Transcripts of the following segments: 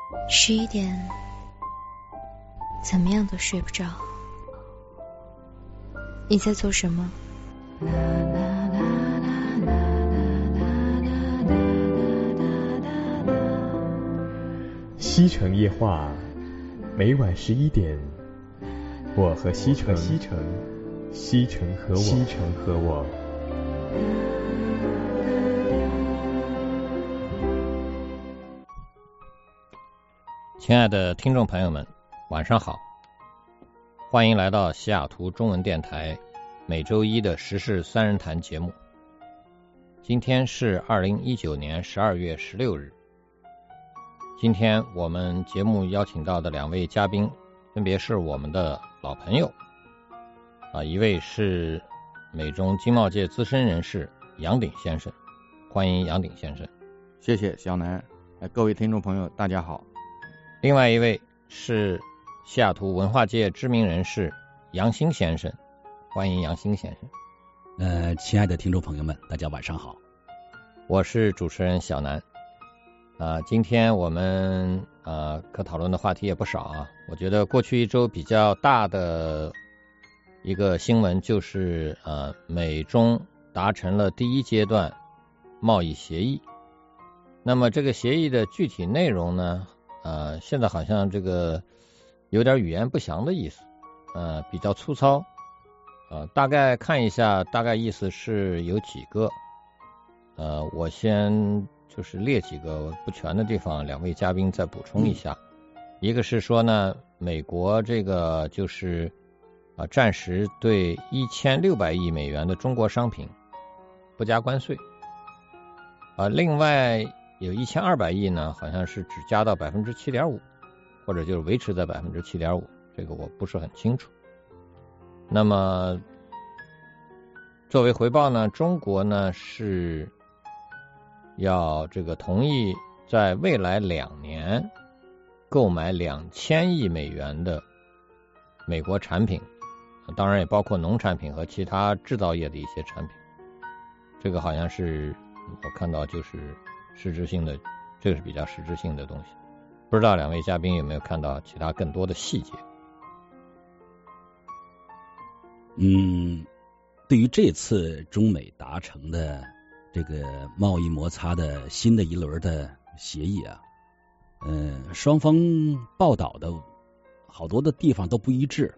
11点，怎么样都睡不着。你在做什么？ 西城夜话，每晚11点，我和西城，西城和我。 亲爱的听众朋友们，晚上好，欢迎来到西雅图中文电台每周一的时事三人谈节目。今天是2019年12月16日。今天我们节目邀请到的两位嘉宾分别是我们的老朋友一位是美中经贸界资深人士杨鼎先生，欢迎杨鼎先生。 谢谢小南。各位听众朋友大家好。 另外一位是西雅图文化界知名人士杨兴先生，欢迎杨兴先生。 亲爱的听众朋友们大家晚上好。 我是主持人小南。今天我们可讨论的话题也不少啊。我觉得过去一周比较大的一个新闻就是美中达成了第一阶段贸易协议。那么这个协议的具体内容呢，现在好像这个有点语言不详的意思，比较粗糙。大概看一下，大概意思是有几个。我先就是列几个不全的地方，两位嘉宾再补充一下。一个是说呢，美国这个就是暂时对1600亿美元的中国商品不加关税。另外有1200亿呢，好像是只加到 7.5%， 或者就是维持在 7.5%， 这个我不是很清楚。那么作为回报呢，中国呢是要这个同意在未来2年购买2000亿美元的美国产品，当然也包括农产品和其他制造业的一些产品。这个好像是我看到就是实质性的，这个是比较实质性的东西。不知道两位嘉宾有没有看到其他更多的细节？ 对于这次中美达成的这个贸易摩擦的新的一轮的协议啊，双方报道的好多的地方都不一致。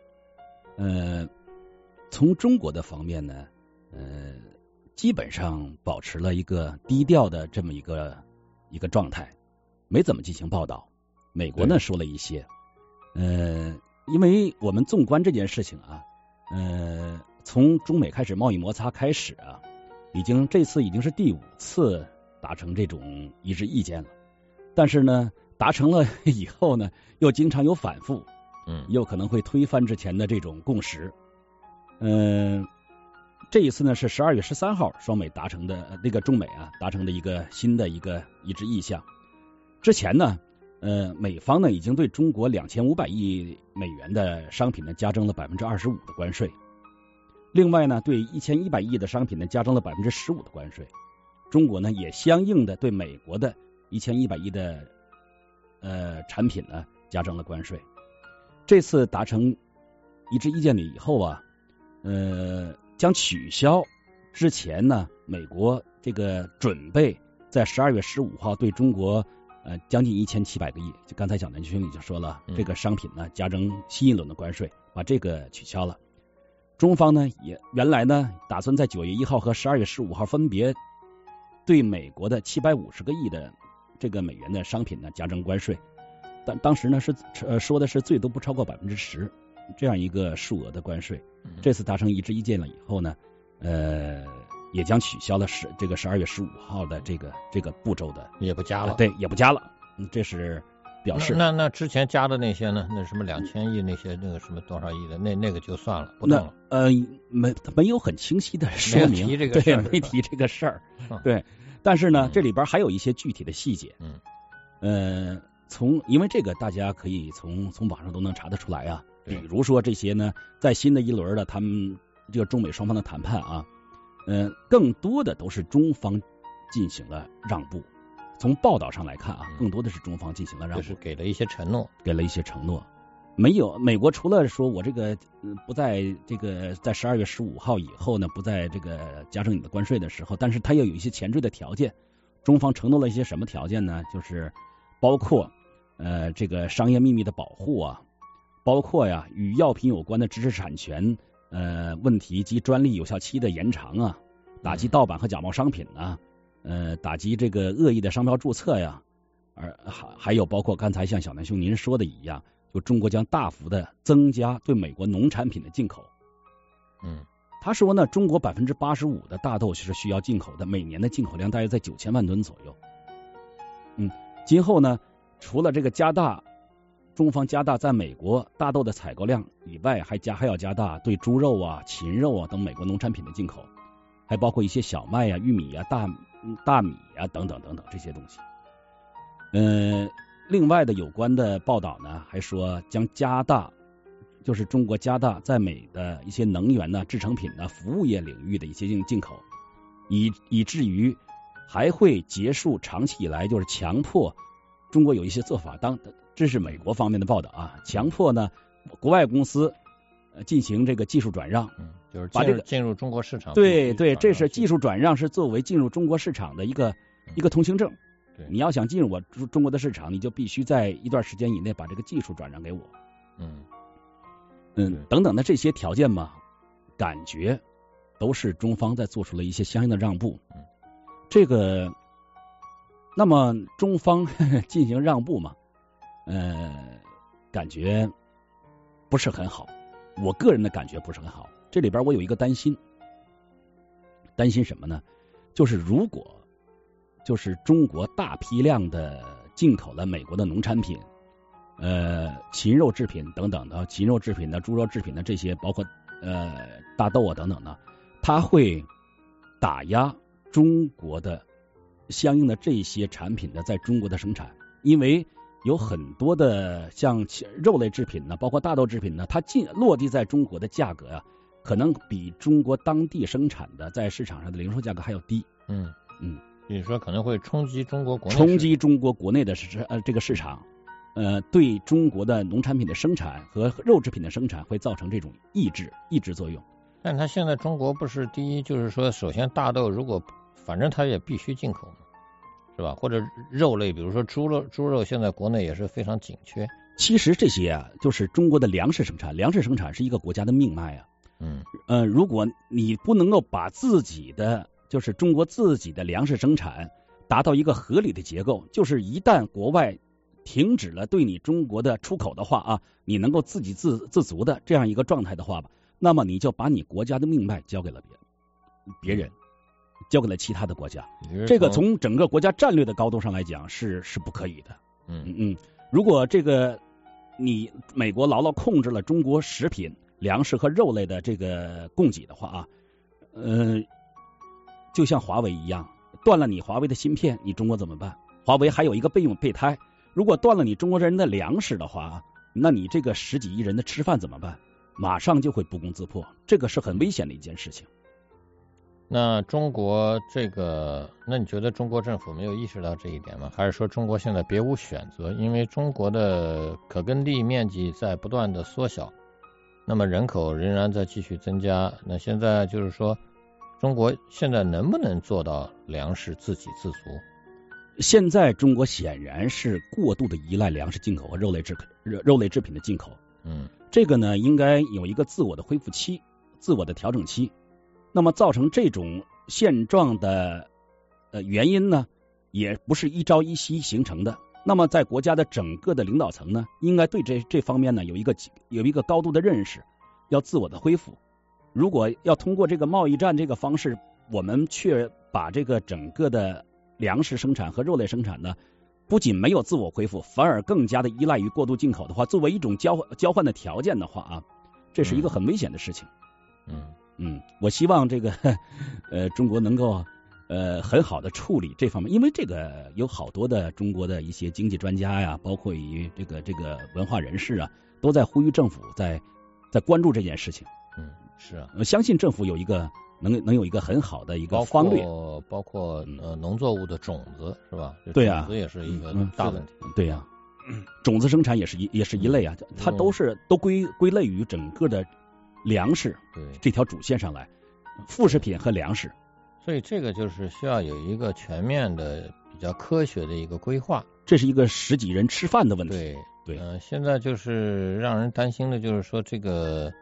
从中国的方面呢，基本上保持了一个低调的这么一个状态，没怎么进行报道。美国呢说了一些，因为我们纵观这件事情啊，从中美开始贸易摩擦开始啊，这次已经是第5次达成这种一致意见了。但是呢，达成了以后呢，又经常有反复，又可能会推翻之前的这种共识。这一次呢是12月13号双美达成的那个中美达成的一个新的一个一致意向。之前呢，美方呢已经对中国2500亿美元的商品呢加征了 25% 的关税。另外呢，对1100亿的商品呢加征了 15% 的关税。中国呢也相应的对美国的1100亿的产品呢加征了关税。这次达成一致意见了以后啊，将取消之前呢美国这个准备在12月15号对中国将近1700个亿，就刚才小南兄已经说了，这个商品呢加征新一轮的关税，把这个取消了。中方呢也原来呢打算在9月1号和12月15号分别对美国的750个亿的这个美元的商品呢加征关税，但当时呢是说的是最多不超过 10% 这样一个数额的关税。这次达成一致意见了以后呢，也将取消了这个12月15号的这个步骤的， 也不加了。 对，也不加了。这是表示。 那之前加的那些呢？那什么2000亿那些那个什么多少亿的那个就算了，不动了。 没有很清晰的说明， 没提这个事儿， 没提这个事儿。对，但是呢，这里边还有一些具体的细节。因为这个大家可以从网上都能查得出来啊。比如说这些呢，在新的一轮的他们这个中美双方的谈判啊，更多的都是中方进行了让步。 从报道上来看啊，更多的是中方进行了让步， 就是给了一些承诺， 没有美国除了说我这个不在这个在12月15号以后呢，不在这个加征你的关税的时候，但是它要有一些前缀的条件。中方承诺了一些什么条件呢？就是包括这个商业秘密的保护啊，包括呀与药品有关的知识产权问题及专利有效期的延长啊，打击盗版和假冒商品啊，打击这个恶意的商标注册呀，还有包括刚才像小南兄您说的一样，就中国将大幅的增加对美国农产品的进口。他说呢，中国85%的大豆是需要进口的，每年的进口量大约在9000万吨左右。今后呢，除了这个中方加大在美国大豆的采购量以外，还要加大对猪肉啊、禽肉啊等美国农产品的进口，还包括一些小麦啊、玉米啊、大米啊等等这些东西。另外的有关的报道呢，还说将加大，就是中国加大在美的一些能源呢、制成品呢、服务业领域的一些进口，以至于还会结束长期以来就是强迫中国有一些做法，这是美国方面的报道啊，强迫呢国外公司进行这个技术转让， 就是把这个进入中国市场。 对，这是技术转让，是作为进入中国市场的一个通行证。你要想进入我中国的市场，你就必须在一段时间以内把这个技术转让给我。等等的这些条件嘛，感觉都是中方在做出了一些相应的让步。这个，那么中方进行让步嘛，感觉不是很好。我个人的感觉不是很好。这里边我有一个担心什么呢？就是如果就是中国大批量的进口了美国的农产品，禽肉制品等等的，禽肉制品的、猪肉制品的这些，包括大豆啊等等的，它会打压中国的相应的这些产品的在中国的生产，因为有很多的像肉类制品呢，包括大豆制品呢，它落地在中国的价格啊，可能比中国当地生产的在市场上的零售价格还要低。 比如说可能会冲击中国国内的这个市场，对中国的农产品的生产和肉制品的生产会造成这种抑制作用。 但它现在中国不是第一，就是说首先大豆如果反正它也必须进口嘛，是吧？或者肉类，比如说猪肉现在国内也是非常紧缺。 其实这些啊，就是中国的粮食生产是一个国家的命脉啊。如果你不能够把自己的就是中国自己的粮食生产达到一个合理的结构，就是一旦国外停止了对你中国的出口的话啊，你能够自给自足的这样一个状态的话吧，那么你就把你国家的命脉交给了别人，交给了其他的国家。这个从整个国家战略的高度上来讲是不可以的。如果这个你美国牢牢控制了中国食品、粮食和肉类的这个供给的话啊，就像华为一样，断了你华为的芯片，你中国怎么办？华为还有一个备胎，如果断了你中国人的粮食的话，那你这个10几亿人的吃饭怎么办？马上就会不攻自破，这个是很危险的一件事情。 那中国那你觉得中国政府没有意识到这一点吗？还是说中国现在别无选择？因为中国的可耕地面积在不断的缩小，那么人口仍然在继续增加，那现在就是说中国现在能不能做到粮食自给自足？ 现在中国显然是过度的依赖粮食进口和肉类制品的进口。这个呢应该有一个自我的恢复期、自我的调整期。那么造成这种现状的原因呢，也不是一朝一夕形成的。那么在国家的整个的领导层呢，应该对这方面呢有一个高度的认识，要自我的恢复。如果要通过这个贸易战这个方式，我们却把这个整个的粮食生产和肉类生产呢，不仅没有自我恢复，反而更加的依赖于过度进口的话，作为一种交换的条件的话啊，这是一个很危险的事情。我希望这个中国能够很好的处理这方面，因为这个有好多的中国的一些经济专家呀，包括于这个文化人士啊，都在呼吁政府在关注这件事情。 是啊， 相信政府有一个能有一个很好的一个方略， 包括农作物的种子是吧？ 对呀， 种子也是一个大问题。 对呀，种子生产也是一类啊，它都归类于整个的粮食这条主线上来，副食品和粮食。 所以这个就是需要有一个全面的、比较科学的一个规划。 这是一个10几人吃饭的问题。 对，现在就是让人担心的就是说这个，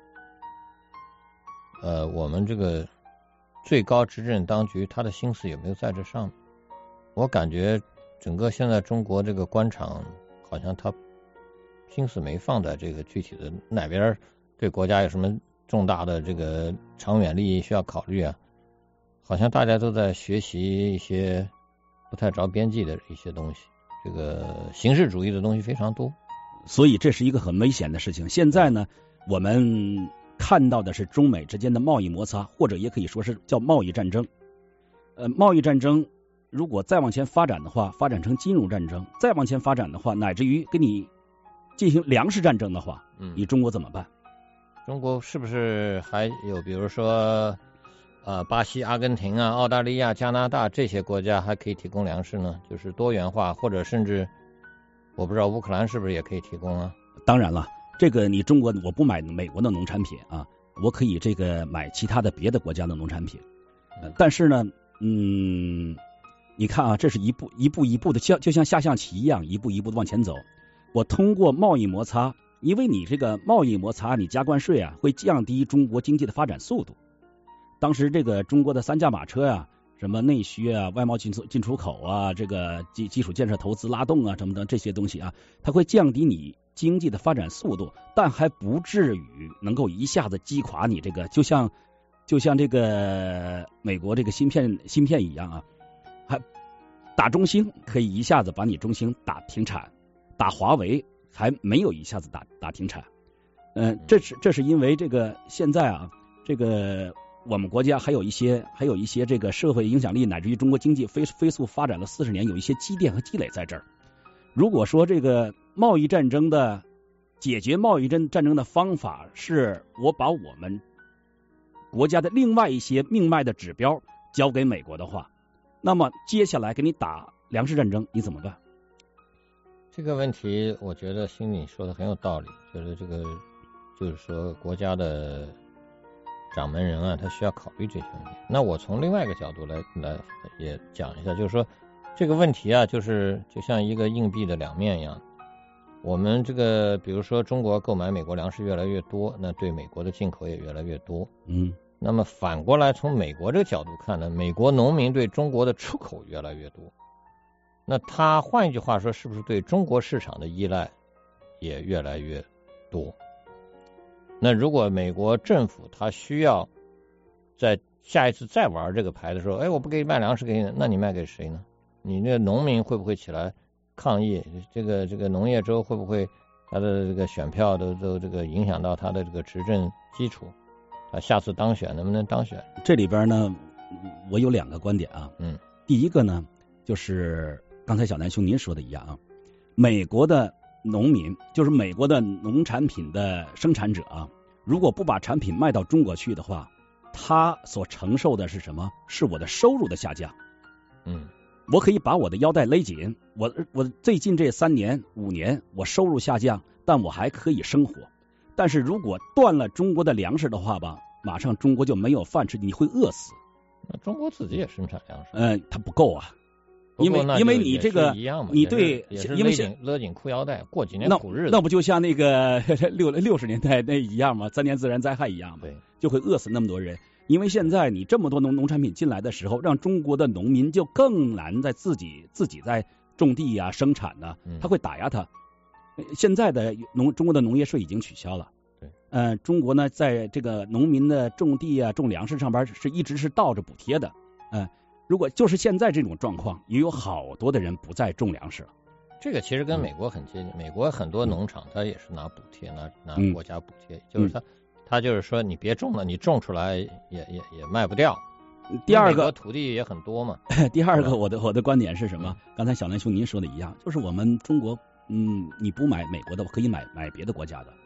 我们这个最高执政当局他的心思有没有在这上面？我感觉整个现在中国这个官场好像他心思没放在这个具体的哪边对国家有什么重大的这个长远利益需要考虑啊。好像大家都在学习一些不太着边际的一些东西，这个形式主义的东西非常多， 所以这是一个很危险的事情。现在呢，我们看到的是中美之间的贸易摩擦，或者也可以说是叫贸易战争。贸易战争如果再往前发展的话，发展成金融战争，再往前发展的话，乃至于跟你进行粮食战争的话，你中国怎么办？ 中国是不是还有比如说巴西、阿根廷啊、澳大利亚、加拿大这些国家还可以提供粮食呢？就是多元化，或者甚至我不知道乌克兰是不是也可以提供啊？ 当然了，这个你中国我不买美国的农产品啊，我可以这个买其他的别的国家的农产品。但是呢，你看啊，这是一步的，就像下象棋一样，一步一步的往前走。我通过贸易摩擦，因为你这个贸易摩擦，你加关税啊，会降低中国经济的发展速度。当时这个中国的3驾马车呀，什么内需啊、外贸进出口啊、这个基础建设投资拉动啊什么的这些东西啊，它会降低你经济的发展速度，但还不至于能够一下子击垮你这个，就像这个美国这个芯片一样啊，还打中兴可以一下子把你中兴打停产，打华为还没有一下子打停产。这是因为这个现在啊，这个我们国家还有一些这个社会影响力，乃至于中国经济飞速发展了40年，有一些积淀和积累在这儿。如果说这个贸易战争的解决贸易战争的方法是我把我们国家的另外一些命脉的指标交给美国的话，那么接下来给你打粮食战争，你怎么办？ 这个问题我觉得心里说的很有道理，就是这个就是说国家的掌门人啊，他需要考虑这些问题。那我从另外一个角度来也讲一下，就是说这个问题啊，就像一个硬币的两面一样。我们这个比如说中国购买美国粮食越来越多，那对美国的进口也越来越多。那么反过来从美国这个角度看呢，美国农民对中国的出口越来越多。那他换一句话说，是不是对中国市场的依赖也越来越多？那如果美国政府他需要在下一次再玩这个牌的时候，我不给你卖粮食给你，那你卖给谁呢？你那农民会不会起来抗议？这个农业州会不会他的这个选票都这个影响到他的这个执政基础？他下次当选能不能当选？ 这里边呢，我有2个观点啊。第一个呢，就是刚才小南兄您说的一样啊，美国的农民，就是美国的农产品的生产者啊，如果不把产品卖到中国去的话，他所承受的是什么？是我的收入的下降。我可以把我的腰带勒紧，我最近这3年5年我收入下降，但我还可以生活。但是如果断了中国的粮食的话吧，马上中国就没有饭吃，你会饿死。 那中国自己也生产粮食， 它不够啊。因为你这个你对，因为勒紧裤腰带，过几年苦日子， 那不就像那个60年代那一样吗？3年自然灾害一样吗？ 对， 就会饿死那么多人。因为现在你这么多农产品进来的时候，让中国的农民就更难在自己在种地啊生产呢，他会打压他。现在的中国的农业税已经取消了。 对， 中国呢在这个农民的种地啊种粮食上边一直是倒着补贴的。如果就是现在这种状况，也有好多的人不再种粮食了。 这个其实跟美国很接近，美国很多农场它也是拿补贴，拿国家补贴，就是他就是说你别种了，你种出来也卖不掉。 第二个土地也很多嘛。 第二个我的观点是什么？刚才小南兄您说的一样，就是我们中国你不买美国的，可以买别的国家的。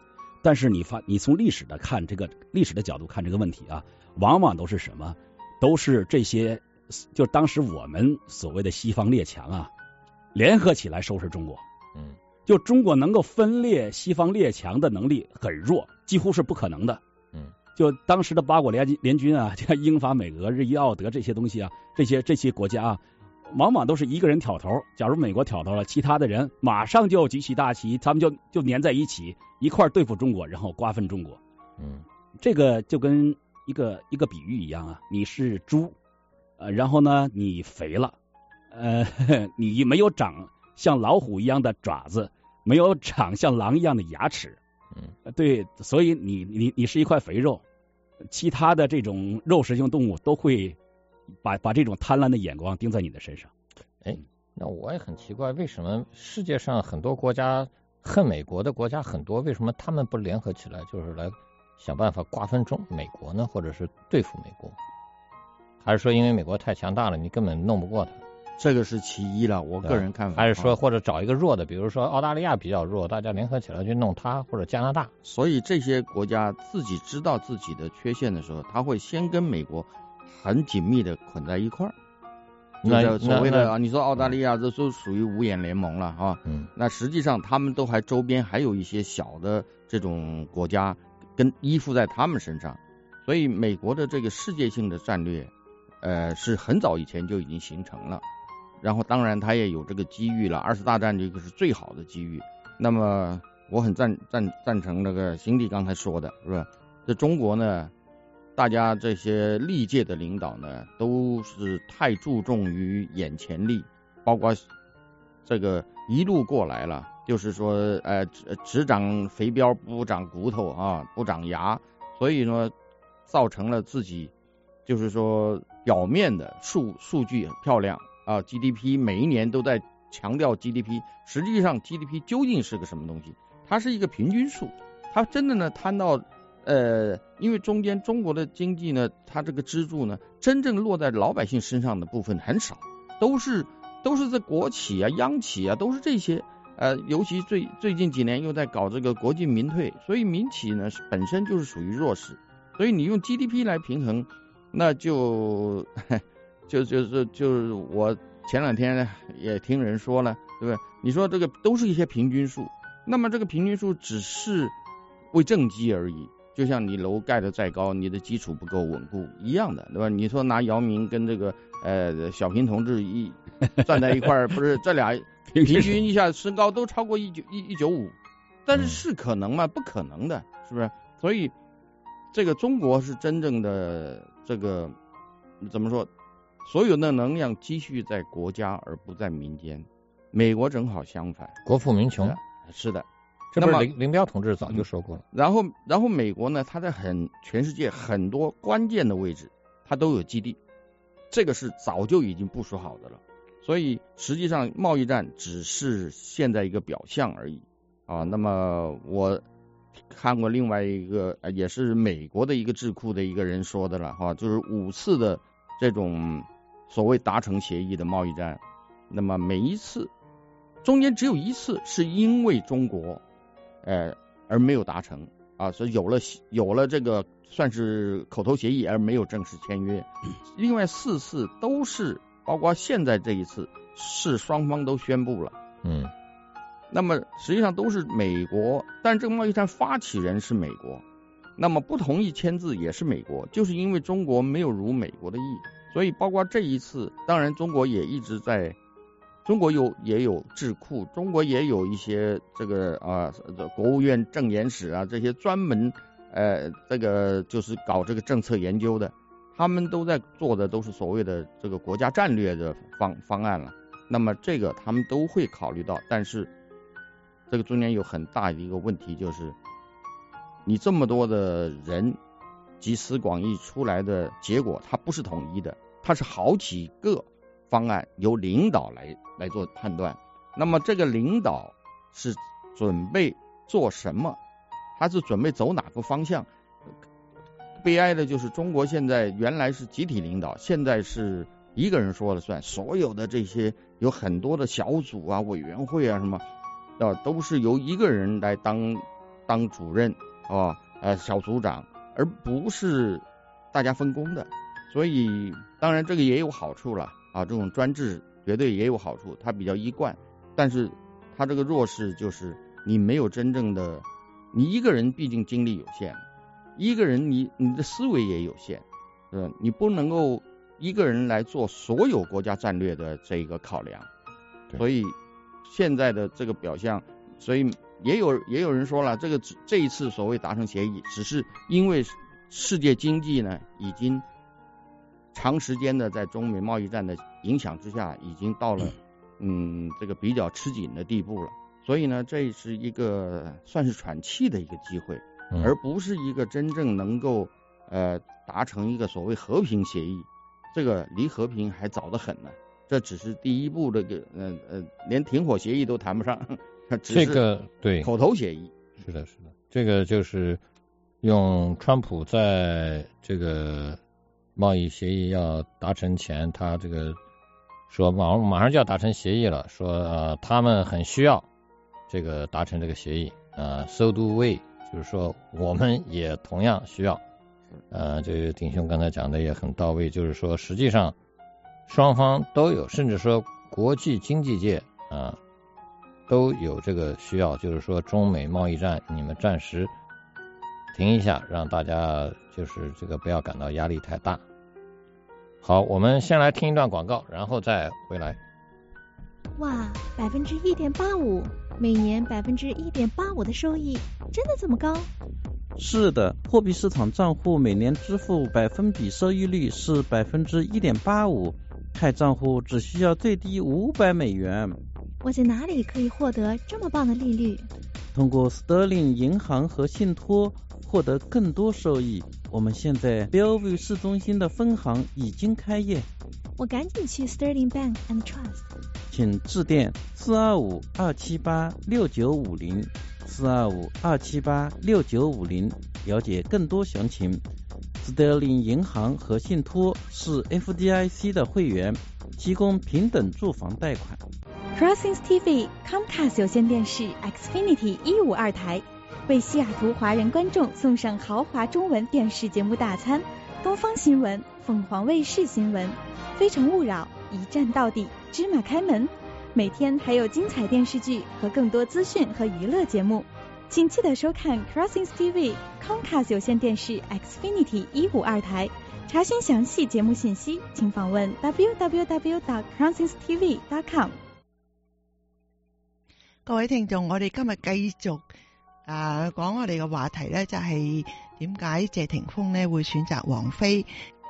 但是你从历史的角度看这个问题啊，往往都是什么？都是这些就当时我们所谓的西方列强啊，联合起来收拾中国。就中国能够分裂西方列强的能力很弱，几乎是不可能的。就当时的八国联军啊，像英法美俄日意奥德这些东西啊，这些国家啊，往往都是一个人挑头。假如美国挑头了，其他的人马上就举起大旗，他们就粘在一起，一块对付中国，然后瓜分中国。这个就跟一个比喻一样啊，你是猪，然后呢你肥了，你没有长像老虎一样的爪子，没有长像狼一样的牙齿。对，所以你是一块肥肉，其他的这种肉食性动物都会把这种贪婪的眼光盯在你的身上。 那我也很奇怪，为什么世界上很多国家恨美国的国家很多，为什么他们不联合起来，就是来想办法瓜分美国呢？或者是对付美国？还是说因为美国太强大了，你根本弄不过他？ 这个是其一了，我个人看法。 还是说或者找一个弱的，比如说澳大利亚比较弱，大家联合起来去弄它，或者加拿大。 所以这些国家自己知道自己的缺陷的时候，他会先跟美国很紧密的捆在一块儿。那所谓的你说澳大利亚这都属于五眼联盟了啊。那实际上他们都还周边还有一些小的这种国家跟依附在他们身上，所以美国的这个世界性的战略是很早以前就已经形成了。然后当然他也有这个机遇了，20大战这个是最好的机遇。那么我很赞成那个辛迪刚才说的，是吧？这中国呢，大家这些历届的领导呢，都是太注重于眼前利，包括这个一路过来了，就是说只长肥膘不长骨头啊，不长牙，所以呢造成了自己就是说表面的数据漂亮啊 ，GDP 每一年都在强调 GDP， 实际上 GDP 究竟是个什么东西？它是一个平均数，它真的呢摊到因为中间中国的经济呢，它这个支柱呢，真正落在老百姓身上的部分很少，都是在国企啊、央企啊，都是这些。尤其最近几年又在搞这个国进民退，所以民企呢本身就是属于弱势，所以你用 GDP 来平衡，那就是我前两天也听人说了，对不对？你说这个都是一些平均数，那么这个平均数只是为政绩而已，就像你楼盖得再高，你的基础不够稳固一样的，对吧？你说拿姚明跟这个小平同志站在一块儿，不是这俩平均一下身高都超过195，但是是可能吗？不可能的，是不是？所以这个中国是真正的这个怎么说？所有的能量积蓄在国家而不在民间，美国正好相反， 国富民穷。 是的， 这不是林彪同志早就说过了。 然后美国呢，它在全世界很多关键的位置，它都有基地，这个是早就已经部署好的了。所以实际上贸易战只是现在一个表象而已啊。那么我看过另外一个也是美国的一个智库的一个人说的了哈，就是5次的这种所谓达成协议的贸易战，那么每一次中间只有一次是因为中国而没有达成啊，所以有了这个算是口头协议而没有正式签约。另外4次都是包括现在这一次是双方都宣布了，那么实际上都是美国，但这个贸易战发起人是美国，那么不同意签字也是美国，就是因为中国没有如美国的意，所以包括这一次，当然中国也一直在，中国也有智库，中国也有一些这个国务院政研室啊，这些专门这个就是搞这个政策研究的，他们都在做的都是所谓的这个国家战略的方案了。那么这个他们都会考虑到，但是这个中间有很大的一个问题，就是你这么多的人集思广益出来的结果，它不是统一的，它是好几个方案由领导来做判断。那么这个领导是准备做什么？他是准备走哪个方向？悲哀的就是中国现在原来是集体领导，现在是一个人说了算，所有的这些有很多的小组啊、委员会啊什么，都是由一个人来当主任， 小组长，而不是大家分工的。所以当然这个也有好处了啊，这种专制绝对也有好处，它比较一贯，但是它这个弱势就是你没有真正的，你一个人毕竟精力有限，一个人你的思维也有限，你不能够一个人来做所有国家战略的这个考量。所以现在的这个表象，所以也有人说了，这一次所谓达成协议，只是因为世界经济呢已经长时间的在中美贸易战的影响之下，已经到了这个比较吃紧的地步了。所以呢，这是一个算是喘气的一个机会，而不是一个真正能够达成一个所谓和平协议。这个离和平还早得很呢，这只是第一步，这个连停火协议都谈不上，只是对口头协议。 是的，这个就是用川普在这个贸易协议要达成前，他这个说马上就要达成协议了，说他们很需要这个达成这个协议，so do we， 就是说我们也同样需要。这个鼎兄刚才讲的也很到位，就是说实际上双方都有，甚至说国际经济界都有这个需要，就是说中美贸易战你们暂时停一下，让大家就是这个不要感到压力太大。好，我们先来听一段广告，然后再回来。 哇，1.85%，每年1.85%的收益，真的这么高？ 是的，货币市场账户每年支付百分比收益率是1.85%，开账户只需要最低$500。 我在哪里可以获得这么棒的利率？ 通过 Sterling 银行和信托获得更多收益。我们现在 Bellevue 市中心的分行已经开业， 我赶紧去 Sterling Bank and Trust。 请致电425-278-6950 425-278-6950了解更多详情。Sterling 银行和信托是 FDIC 的会员，提供平等住房贷款。 Crossings TV Comcast 有线电视 Xfinity 152台为西雅图华人观众送上豪华中文电视节目大餐，东方新闻、凤凰卫视新闻、非诚勿扰、一站到底、芝麻开门，每天还有精彩电视剧和更多资讯和娱乐节目，请记得收看 Crossings TV Comcast 有线电视 Xfinity 152台。查询详细节目信息，请访问 www.crossingstv.com。 各位聽眾，我哋今日繼續講我哋嘅話題呢，就係點解謝霆鋒呢會選擇王菲。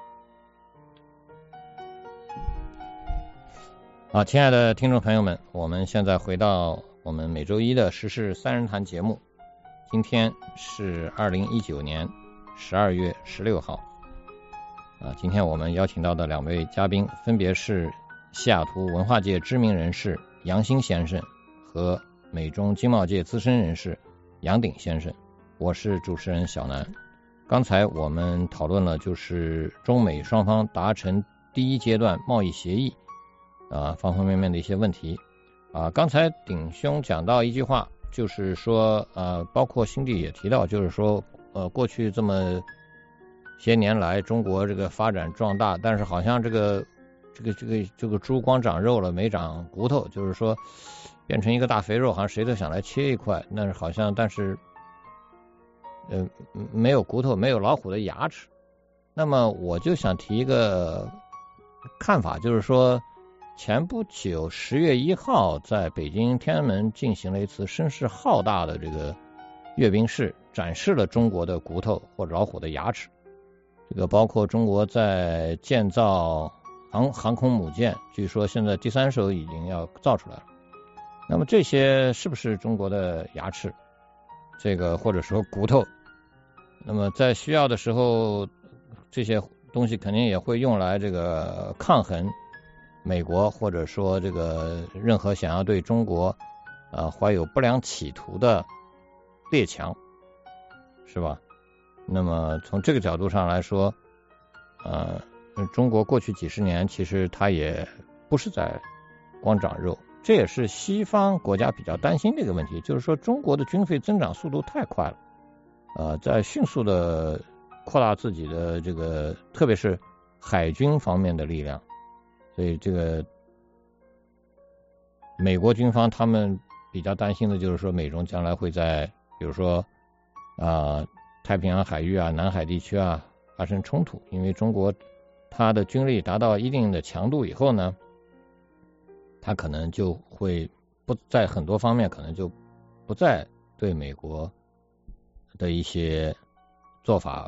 好，親愛的聽眾朋友們，我們現在回到我們每周一的時事三人談節目。今天是2019年12月16號。今天我們邀請到的兩位嘉賓分別是西雅圖文化界知名人士楊新先生和美中經貿界資深人士楊鼎先生。我是主持人小南。剛才我們討論了就是中美雙方達成第一階段貿易協議方方面面的一些問題剛才鼎兄講到一句話，就是說包括辛弟也提到，就是說過去這麼些年來中國這個發展壯大，但是好像這個豬光長肉了沒長骨頭，就是說變成一個大肥肉，好像誰都想來切一塊，但是好像但是沒有骨頭，沒有老虎的牙齒。那麼我就想提一個看法，就是說前不久10月1號在北京天安門進行了一次聲勢浩大的這個閱兵式，展示了中國的骨頭或者老虎的牙齒。這個包括中國在建造航空母艦，據說現在第3艘已經要造出來了。那麼這些是不是中國的牙齒？這個或者說骨頭？那麼在需要的時候，這些東西肯定也會用來這個抗衡美國，或者說這個任何想要對中國懷有不良企圖的列強，是吧？那麼從這個角度上來說中國過去幾十年其實它也不是在光長肉，這也是西方國家比較擔心的一個問題，就是說中國的軍費增長速度太快了在迅速的扩大自己的这个，特别是海军方面的力量。所以这个美国军方他们比较担心的就是说，美中将来会在比如说太平洋海域啊、南海地区啊发生冲突，因为中国它的军力达到一定的强度以后呢，它可能就会不在很多方面可能就不再对美国的一些做法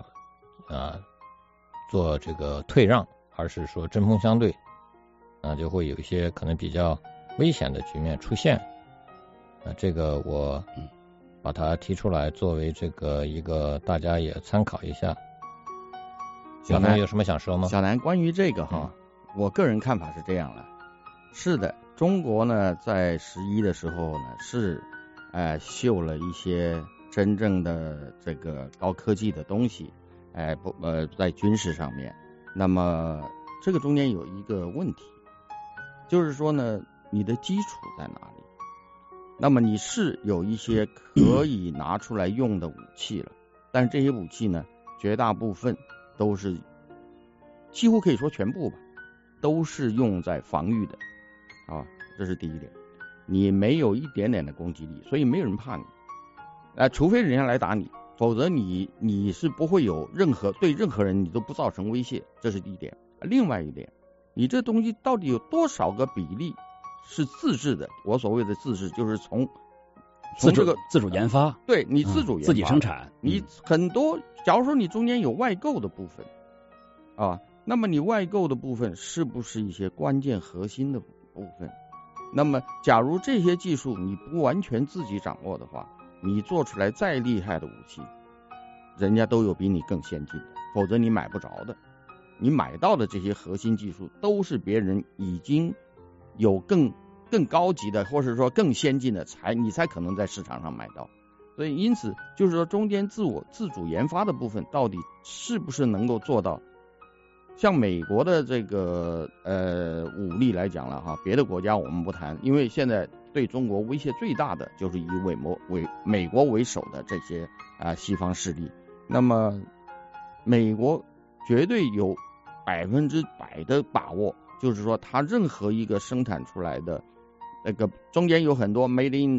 做这个退让，而是说针锋相对，就会有一些可能比较危险的局面出现。这个我把它提出来作为这个一个大家也参考一下。小南有什么想说吗？ 小南，关于这个我个人看法是这样的。是的，中国呢在11的时候呢是秀了一些真正的这个高科技的东西，在军事上面。那么这个中间有一个问题，就是说呢，你的基础在哪里？那么你是有一些可以拿出来用的武器了，但是这些武器呢，绝大部分都是，几乎可以说全部吧，都是用在防御的这是第一点。你没有一点点的攻击力，所以没有人怕你，除非人家来打你，否则你是不会有对任何人你都不造成威胁，这是第一点。另外一点，你这东西到底有多少个比例是自制的？我所谓的自制，就是从这个自主研发， 对，你自主研发， 自己生产， 你很多，假如说你中间有外购的部分那么你外购的部分是不是一些关键核心的部分？那么假如这些技术你不完全自己掌握的话，你做出来再厉害的武器，人家都有比你更先进的，否则你买不着的。你买到的这些核心技术都是别人已经有更高级的，或者说更先进的，你才可能在市场上买到。所以因此就是说，中间自主研发的部分到底是不是能够做到像美国的这个武力来讲了别的国家我们不谈，因为现在对中国威胁最大的就是以美国为首的这些西方势力。那么美国绝对有100%的把握，就是说它任何一个生产出来的那个中间有很多 Made in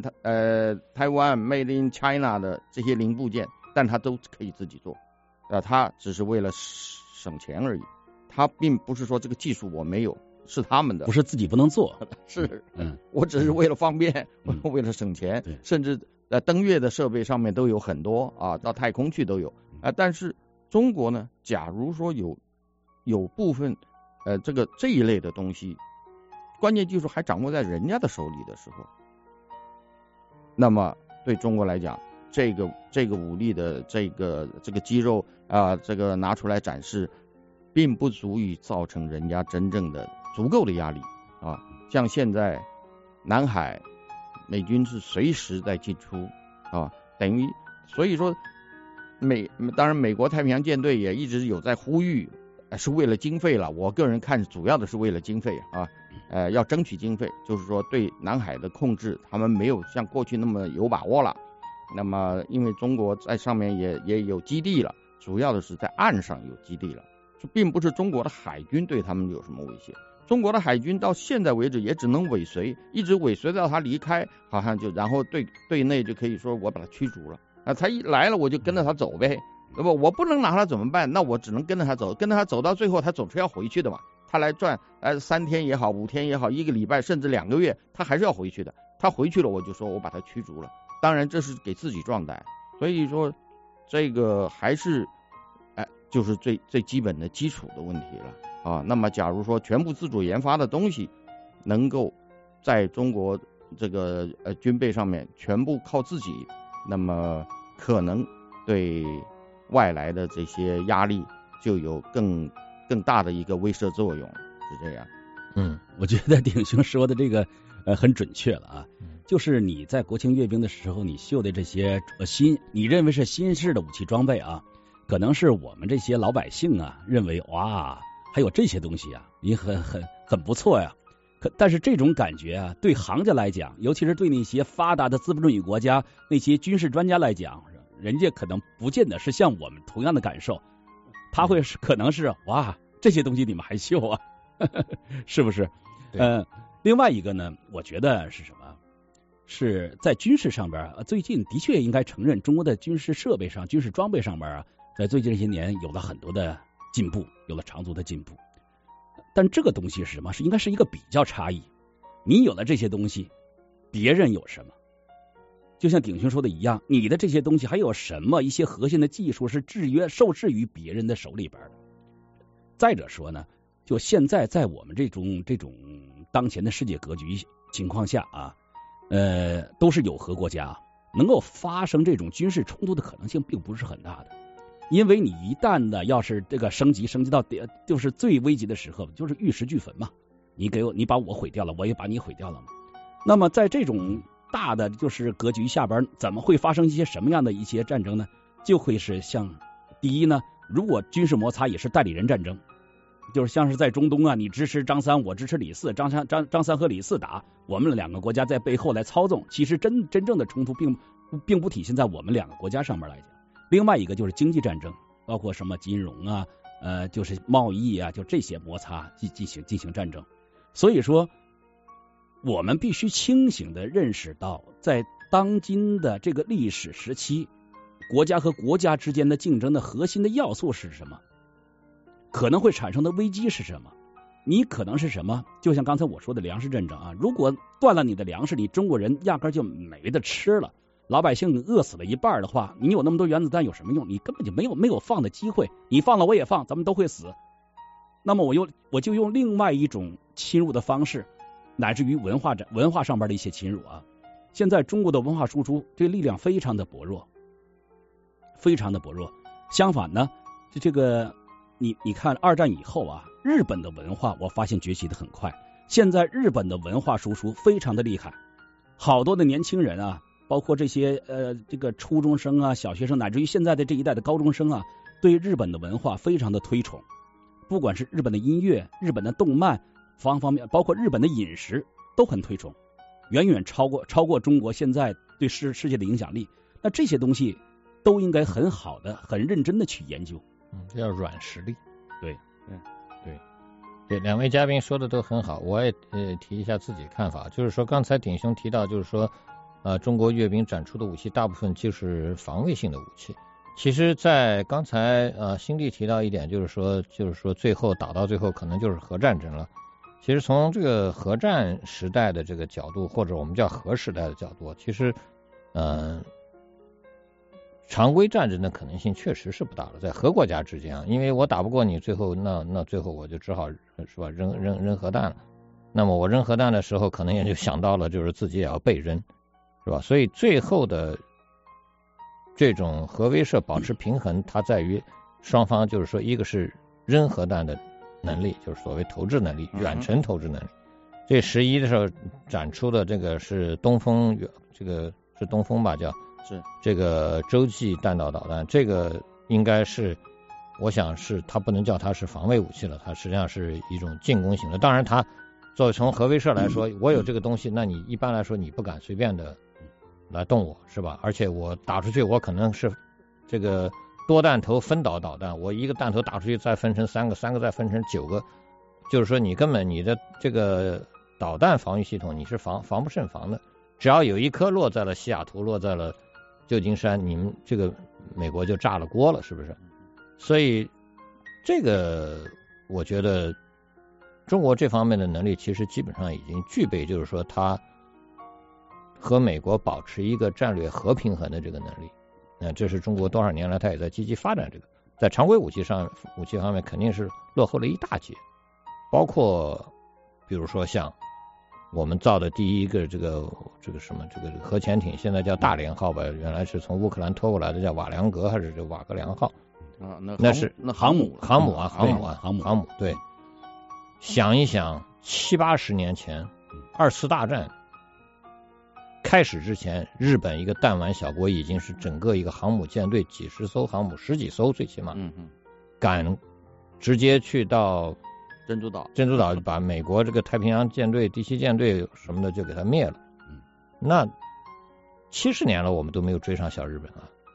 Taiwan、Made in China 的这些零部件，但它都可以自己做，它只是为了省钱而已。它并不是说这个技术我没有，是他们的， 不是自己不能做， 是，我只是为了方便，为了省钱，甚至登月的设备上面都有很多到太空去都有但是中国呢，假如说有部分这一类的东西，关键技术还掌握在人家的手里的时候，那么对中国来讲，这个武力的这个肌肉这个拿出来展示，并不足以造成人家真正的足够的压力像现在南海美军是随时在进出等于所以说当然美国太平洋舰队也一直有在呼吁，是为了经费了，我个人看主要的是为了经费要争取经费，就是说对南海的控制他们没有像过去那么有把握了。那么因为中国在上面也有基地了，主要的是在岸上有基地了，并不是中国的海军对他们有什么威胁。中国的海军到现在为止也只能尾随，一直尾随到他离开，好像然后对内就可以说我把他驱逐了他一来了我就跟着他走呗，那么我不能拿他怎么办？那我只能跟着他走，跟着他走到最后，他总是要回去的嘛。他来赚3天也好，5天也好，1个礼拜甚至2个月，他还是要回去的。他回去了，我就说我把他驱逐了。当然这是给自己壮胆，所以说这个还是就是最基本的基础的问题了那么假如说全部自主研发的东西能够在中国这个军备上面全部靠自己，那么可能对外来的这些压力就有更大的一个威慑作用，是这样。 我觉得鼎兄说的这个很准确了就是你在国庆阅兵的时候，你秀的这些你认为是新式的武器装备可能是我们这些老百姓认为哇，还有这些东西你很不错呀。但是这种感觉对行家来讲，尤其是对那些发达的资本主义国家那些军事专家来讲， 人家可能不见得是像我们同样的感受，他会可能是哇，这些东西你们还秀啊，是不是？另外一个呢，我觉得是什么？是在军事上边，最近的确应该承认，中国的军事设备上、军事装备上边在最近这些年有了很多的进步，有了长足的进步。但这个东西是什么？应该是一个比较差异。你有了这些东西，别人有什么？就像鼎兄说的一样，你的这些东西还有什么一些核心的技术是受制于别人的手里边的？再者说呢，就现在在我们这种当前的世界格局情况下啊，都是有核国家，能够发生这种军事冲突的可能性并不是很大的。因为你一旦的要是这个升级到就是最危急的时候，就是玉石俱焚嘛，你把我毁掉了，我也把你毁掉了嘛。那么在这种大的就是格局下边，怎么会发生一些什么样的一些战争呢？就会是像第一呢，如果军事摩擦也是代理人战争，就是像是在中东啊，你支持张三，我支持李四，张三和李四打，我们两个国家在背后来操纵，其实真正的冲突并不体现在我们两个国家上面来讲。另外一个就是经济战争，包括什么金融啊，就是贸易啊，就这些摩擦进行战争。所以说，我们必须清醒的认识到，在当今的这个历史时期，国家和国家之间的竞争的核心的要素是什么？可能会产生的危机是什么？你可能是什么？就像刚才我说的粮食战争啊，如果断了你的粮食，你中国人压根就没得吃了。老百姓饿死了一半的话，你有那么多原子弹有什么用？你根本就没有放的机会，你放了我也放，咱们都会死。那么我就用另外一种侵入的方式，乃至于文化上边的一些侵入啊。现在中国的文化输出这力量非常的薄弱，非常的薄弱。相反呢，这个你看二战以后啊，日本的文化我发现崛起的很快。现在日本的文化输出非常的厉害，好多的年轻人啊，包括这些这个初中生啊、小学生，乃至于现在的这一代的高中生啊，对日本的文化非常的推崇。不管是日本的音乐、日本的动漫方面，包括日本的饮食都很推崇，远远超过中国现在对世界的影响力。那这些东西都应该很好的、很认真的去研究。 这叫软实力。 对，两位嘉宾说的都很好，我也提一下自己看法，就是说刚才鼎兄提到，就是说中国阅兵展出的武器大部分就是防卫性的武器。其实在刚才辛弟提到一点，就是说最后打到最后可能就是核战争了。其实从这个核战时代的这个角度，或者我们叫核时代的角度，其实常规战争的可能性确实是不大了，在核国家之间啊，因为我打不过你，最后那最后我就只好是吧扔核弹了。那么我扔核弹的时候，可能也就想到了，就是自己也要被扔，是吧？所以最后的这种核威慑保持平衡，它在于双方就是说，一个是扔核弹的能力，就是所谓投掷能力，远程投掷能力。这11的时候展出的这个是东风，这个是东风吧，叫是这个洲际弹道导弹，这个应该是，我想是它不能叫它是防卫武器了，它实际上是一种进攻型的。当然，它作为从核威慑来说，我有这个东西，那你一般来说你不敢随便的来动我，是吧？而且我打出去，我可能是这个多弹头分导导弹，我一个弹头打出去再分成3个，3个再分成9个，就是说你根本你的这个导弹防御系统你是防不胜防的。只要有一颗落在了西雅图，落在了旧金山，你们这个美国就炸了锅了，是不是？所以这个我觉得中国这方面的能力其实基本上已经具备，就是说它和美国保持一个战略核平衡的这个能力。那这是中国多少年来它也在积极发展这个，在常规武器方面肯定是落后了一大截，包括比如说像我们造的第一个这个核潜艇，现在叫大连号吧，原来是从乌克兰拖过来的，叫瓦良格还是这瓦格良号啊？ 那是航母。 对，想一想70-80年前2次大战开始之前，日本一个弹丸小国已经是整个一个航母舰队几十艘航母，10几艘最起码，敢直接去到珍珠岛把美国这个太平洋舰队、第7舰队什么的就给它灭了。那70年了，我们都没有追上小日本啊。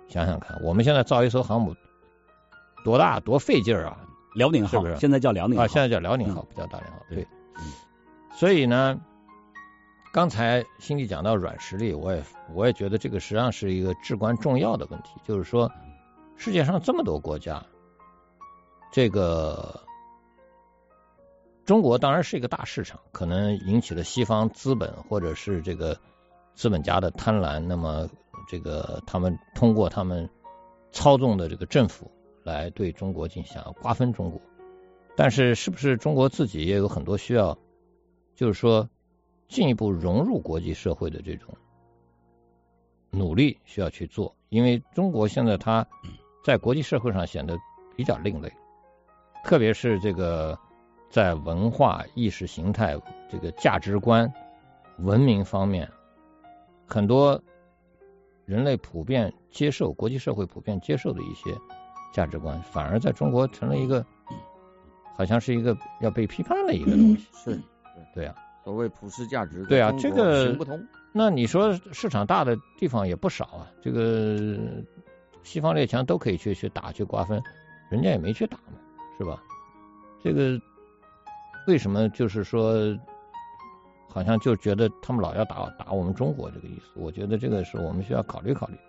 想想看，我们现在造一艘航母多大多费劲啊！ 辽宁号是不是现在叫辽宁号啊，现在叫辽宁号，不叫大连号。对，所以呢，刚才辛迪讲到软实力，我也觉得这个实际上是一个至关重要的问题，就是说世界上这么多国家，这个中国当然是一个大市场，可能引起了西方资本或者是这个资本家的贪婪，那么这个他们通过他们操纵的这个政府来对中国进行想要瓜分中国，但是是不是中国自己也有很多需要，就是说进一步融入国际社会的这种努力需要去做，因为中国现在它在国际社会上显得比较另类，特别是这个在文化、意识形态、这个价值观、文明方面，很多人类普遍接受、国际社会普遍接受的一些价值观，反而在中国成了一个好像是一个要被批判的一个东西。 是， 对啊， 所谓普世价值， 对啊，这个行不通。 那你说市场大的地方也不少啊，这个西方列强都可以去打去瓜分，人家也没去打嘛，是吧？这个为什么就是说好像就觉得他们老要打我们中国这个意思？我觉得这个是我们需要考虑考虑。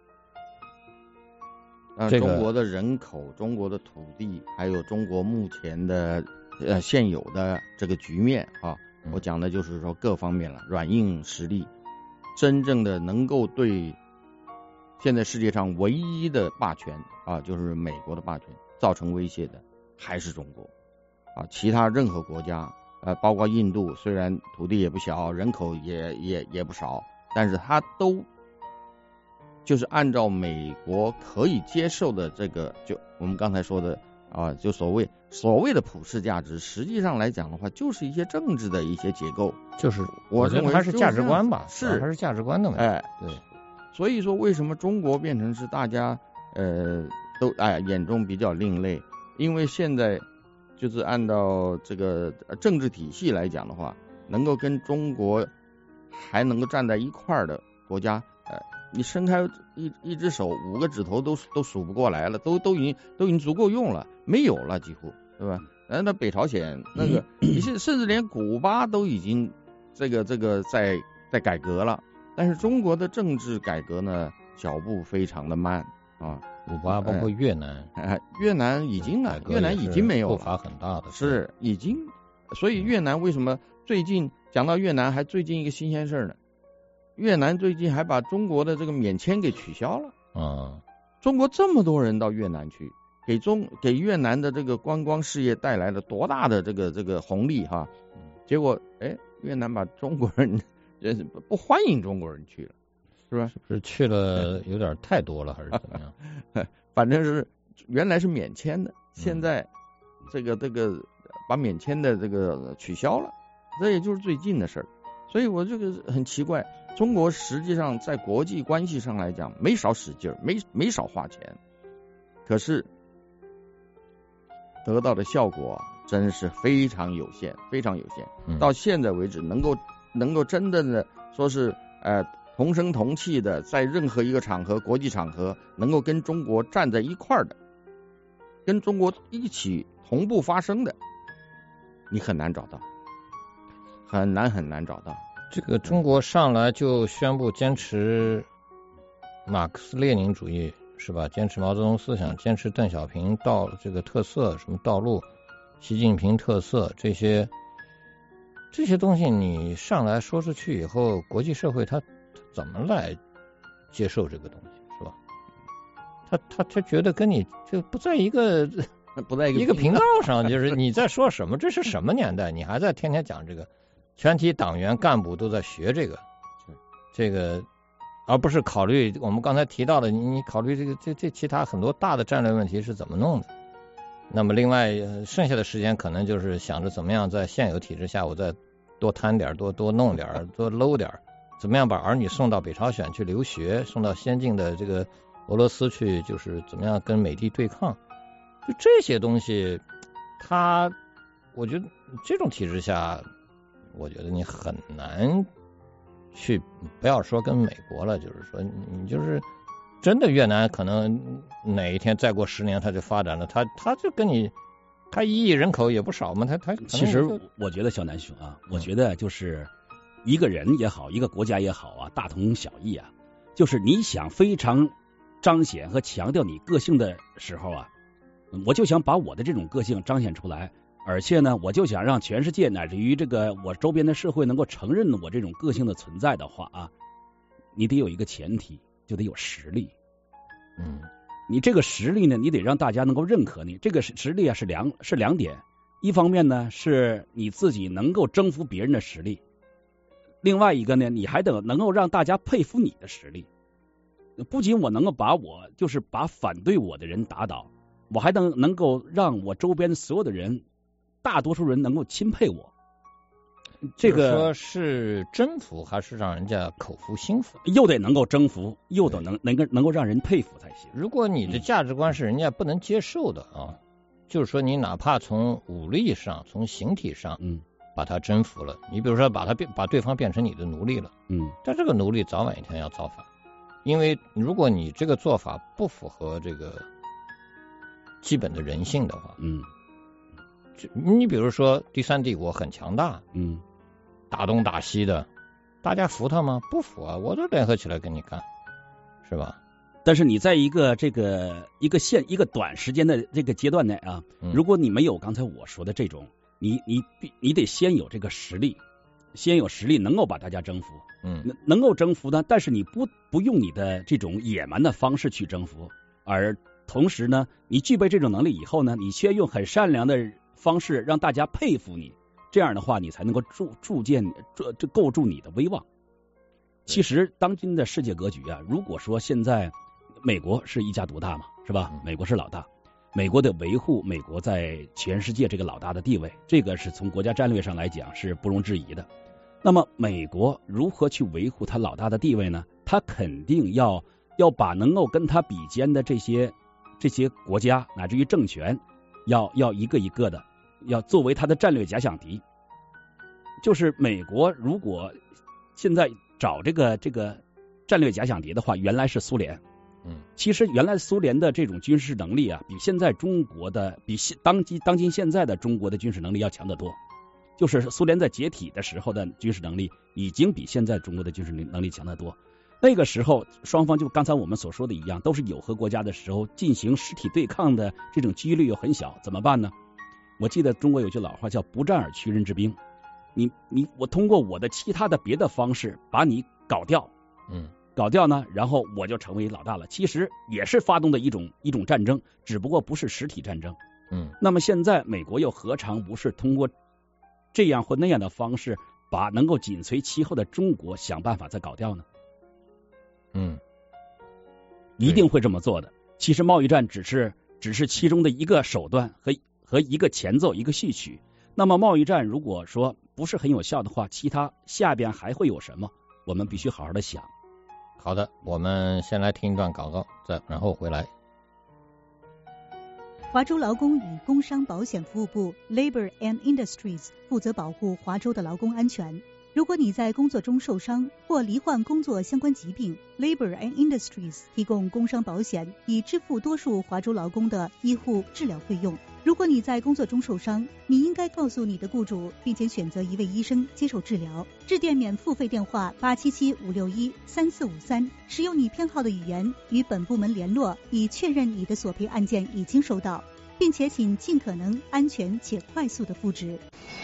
中国的人口、中国的土地，还有中国目前的现有的这个局面啊，我讲的就是说各方面了，软硬实力，真正的能够对现在世界上唯一的霸权啊，就是美国的霸权造成威胁的，还是中国啊。其他任何国家，包括印度，虽然土地也不小，人口也不少，但是它都就是按照美国可以接受的这个，就我们刚才说的啊，就所谓的普世价值，实际上来讲的话，就是一些政治的一些结构， 就是我认为还是价值观吧， 是还是价值观的问题。对， 所以说为什么中国变成是大家都眼中比较另类？因为现在就是按照这个政治体系来讲的话，能够跟中国还能够站在一块儿的国家，你伸开一只手，5个指头都数不过来了，都已经足够用了，没有了几乎，对吧？那北朝鲜那个，甚至连古巴都已经这个在改革了，但是中国的政治改革呢，脚步非常的慢啊。 古巴包括越南， 越南已经了，越南已经没有了， 步伐很大的， 是已经。所以越南为什么最近讲到越南，还最近一个新鲜事呢？越南最近还把中国的这个免签给取消了。中国这么多人到越南去，给越南的这个观光事业带来了多大的这个红利哈？结果越南把中国人不欢迎中国人去了，是吧？ 是不是去了有点太多了，还是怎么样？ 反正是原来是免签的，现在这个把免签的这个取消了，这也就是最近的事儿。所以我这个很奇怪，中国实际上在国际关系上来讲没少使劲儿，没少花钱，可是得到的效果真是非常有限，非常有限。到现在为止，能够真正的说是同声同气的，在任何一个场合，国际场合，能够跟中国站在一块儿的，跟中国一起同步发声的，你很难找到，很难找到。 这个中国上来就宣布坚持马克思列宁主义，是吧？坚持毛泽东思想，坚持邓小平这个特色，什么道路，习近平特色，这些东西你上来说出去以后，国际社会它怎么来接受这个东西，是吧？他觉得跟你就不在一个频道上，就是你在说什么？这是什么年代？你还在天天讲这个？全体党员干部都在学这个，而不是考虑我们刚才提到的，你考虑这其他很多大的战略问题是怎么弄的。那么另外剩下的时间可能就是想着怎么样在现有体制下我再多贪点，多弄点，多搂点，怎么样把儿女送到北朝鲜去留学，送到先进的这个俄罗斯去，就是怎么样跟美帝对抗。就这些东西，我觉得这种体制下，我觉得你很难去，不要说跟美国了，就是说你就是真的越南可能哪一天再过10年它就发展了，它就跟你，它1亿人口也不少嘛，它其实我觉得小南兄啊，我觉得就是一个人也好，一个国家也好啊，大同小异啊，就是你想非常彰显和强调你个性的时候啊，我就想把我的这种个性彰显出来，而且呢，我就想让全世界乃至于这个我周边的社会能够承认我这种个性的存在的话啊，你得有一个前提，就得有实力。你这个实力呢，你得让大家能够认可你。这个实力啊是两点，一方面呢是你自己能够征服别人的实力，另外一个呢，你还得能够让大家佩服你的实力。不仅我能够把反对我的人打倒，我还能够让我周边所有的人，大多数人能够钦佩我。这个说是征服还是让人家口服心服？ 又得能够征服，又得能够让人佩服才行。 如果你的价值观是人家不能接受的啊，就是说你哪怕从武力上、从形体上，把他征服了，你比如说把对方变成你的奴隶了，但这个奴隶早晚一天要造反，因为如果你这个做法不符合这个基本的人性的话，你比如说第三帝国很强大，打东打西的，大家服他吗？不服啊，我都联合起来跟你干，是吧？ 但是你在一个短时间的这个阶段内啊，如果你没有刚才我说的这种，你得先有这个实力，能够把大家征服，能够征服呢，但是你不用你的这种野蛮的方式去征服，而同时呢，你具备这种能力以后呢，你却用很善良的方式让大家佩服你，这样的话你才能够构筑你的威望。其实当今的世界格局啊，如果说现在美国是一家独大嘛，是吧？美国是老大，美国得维护美国在全世界这个老大的地位，这个是从国家战略上来讲是不容置疑的。那么美国如何去维护他老大的地位呢？他肯定要把能够跟他比肩的这些国家乃至于政权，要一个一个的要作为他的战略假想敌。就是美国如果现在找这个战略假想敌的话，原来是苏联。其实原来苏联的这种军事能力啊，比现在中国的当今现在的中国的军事能力要强得多。就是苏联在解体的时候的军事能力已经比现在中国的军事能力强得多。那个时候双方就刚才我们所说的一样，都是友和国家的时候，进行实体对抗的这种几率又很小，怎么办呢？我记得中国有句老话叫不战而屈人之兵，我通过我的其他的别的方式把你搞掉，搞掉呢，然后我就成为老大了。其实也是发动的一种战争，只不过不是实体战争。那么现在美国又何尝不是通过这样或那样的方式，把能够紧随其后的中国想办法再搞掉呢？一定会这么做的。其实贸易战只是其中的一个手段和一个前奏，一个序曲。那么贸易战如果说不是很有效的话，其他下边还会有什么？我们必须好好的想。 好的，我们先来听一段广告，然后回来。 华州劳工与工伤保险服务部 Labor and Industries 负责保护华州的劳工安全。如果你在工作中受伤或罹患工作相关疾病， Labor and Industries 提供工伤保险，以支付多数华州劳工的医护治疗费用。如果你在工作中受伤，你应该告诉你的雇主，并且选择一位医生接受治疗。致电免付费电话877-561-3453，使用你偏好的语言与本部门联络，以确认你的索赔案件已经收到，并且请尽可能安全且快速的复职。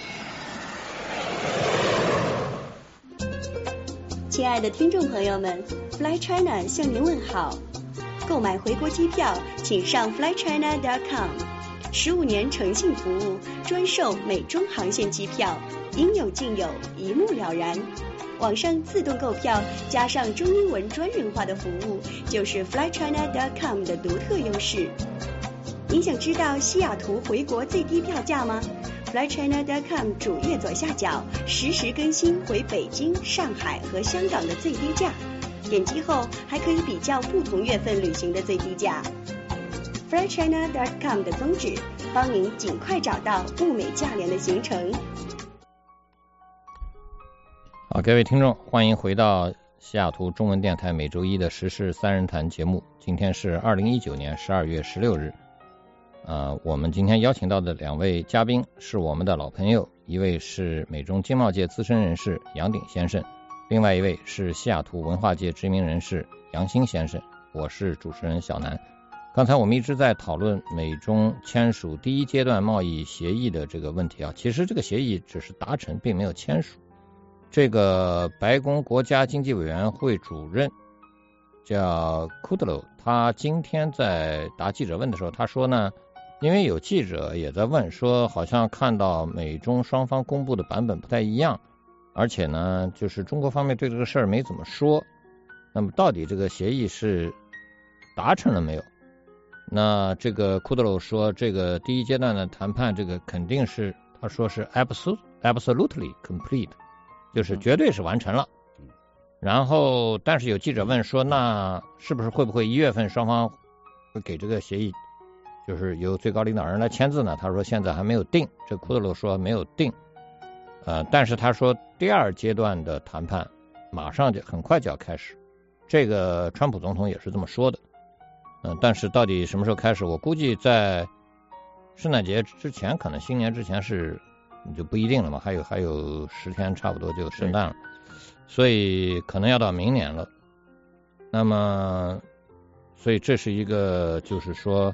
亲爱的听众朋友们， Fly China 向您问好。购买回国机票请上 flychina.com， 15年诚信服务，专售美中航线机票，应有尽有，一目了然。网上自动购票加上中英文专人化的服务，就是 flychina.com 的独特优势。您想知道西雅图回国最低票价吗？flychina.com 主页左下角实时更新回北京、上海和香港的最低价，点击后还可以比较不同月份旅行的最低价。flychina.com 的宗旨，帮您尽快找到物美价廉的行程。 好，各位听众，欢迎回到西雅图中文电台每周一的时事三人谈节目。今天是2019年12月16日。我们今天邀请到的2位嘉宾是我们的老朋友，一位是美中经贸界资深人士杨鼎先生，另外一位是西雅图文化界知名人士杨新先生。我是主持人小南。刚才我们一直在讨论美中签署第一阶段贸易协议的这个问题啊，其实这个协议只是达成，并没有签署。这个白宫国家经济委员会主任叫 Kudlow， 他今天在答记者问的时候，他说呢，因为有记者也在问说，好像看到美中双方公布的版本不太一样，而且呢，就是中国方面对这个事儿没怎么说。那么到底这个协议是达成了没有？那这个库德罗说，这个第一阶段的谈判，这个肯定是，他说是 absolutely complete， 就是绝对是完成了。然后，但是有记者问说，那是不是会不会1月份双方会给这个协议，就是由最高领导人来签字呢？他说现在还没有定，这库德罗说没有定。但是他说第2阶段的谈判马上就很快就要开始，这个川普总统也是这么说的。但是到底什么时候开始，我估计在圣诞节之前，可能新年之前是就不一定了嘛，还有10天差不多就圣诞了，所以可能要到明年了。那么所以这是一个就是说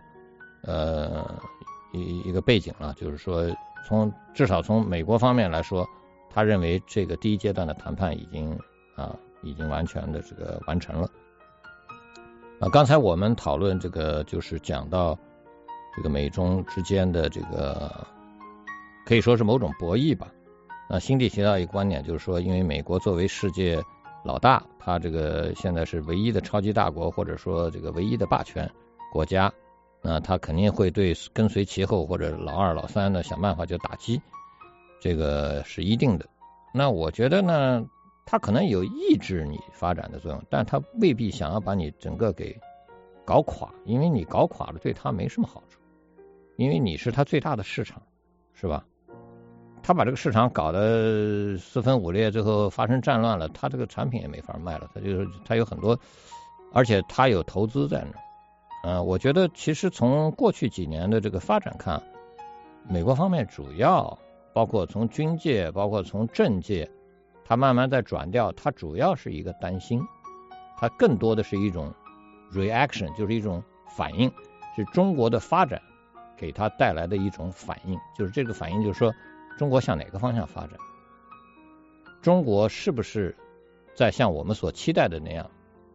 一个背景了，就是说至少从美国方面来说，他认为这个第一阶段的谈判已经完全的这个完成了。刚才我们讨论这个，就是讲到这个美中之间的这个可以说是某种博弈吧。辛蒂提到一个观点，就是说，因为美国作为世界老大，它这个现在是唯一的超级大国，或者说这个唯一的霸权国家，那它肯定会对跟随其后或者老2、老3的想办法就打击，这个是一定的。那我觉得呢，它可能有抑制你发展的作用，但它未必想要把你整个给搞垮，因为你搞垮了对它没什么好处，因为你是它最大的市场，是吧？他把这个市场搞得4分5裂，最后发生战乱了，他这个产品也没法卖了，他有很多，而且他有投资在那儿。我觉得其实从过去几年的这个发展看，美国方面主要包括从军界，包括从政界，他慢慢在转调，他主要是一个担心，他更多的是一种 reaction， 就是一种反应，是中国的发展给他带来的一种反应，就是这个反应就是说中国向哪个方向发展，中国是不是在像我们所期待的那样，